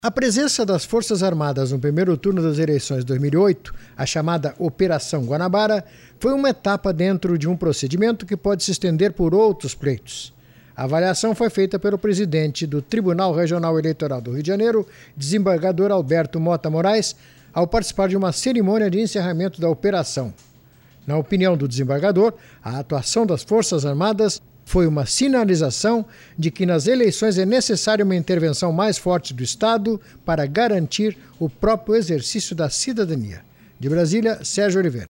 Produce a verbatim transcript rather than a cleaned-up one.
A presença das Forças Armadas no primeiro turno das eleições de dois mil e oito, a chamada Operação Guanabara, foi uma etapa dentro de um procedimento que pode se estender por outros pleitos. A avaliação foi feita pelo presidente do Tribunal Regional Eleitoral do Rio de Janeiro, desembargador Alberto Mota Moraes, ao participar de uma cerimônia de encerramento da operação. Na opinião do desembargador, a atuação das Forças Armadas foi uma sinalização de que nas eleições é necessária uma intervenção mais forte do Estado para garantir o próprio exercício da cidadania. De Brasília, Sérgio Oliveira.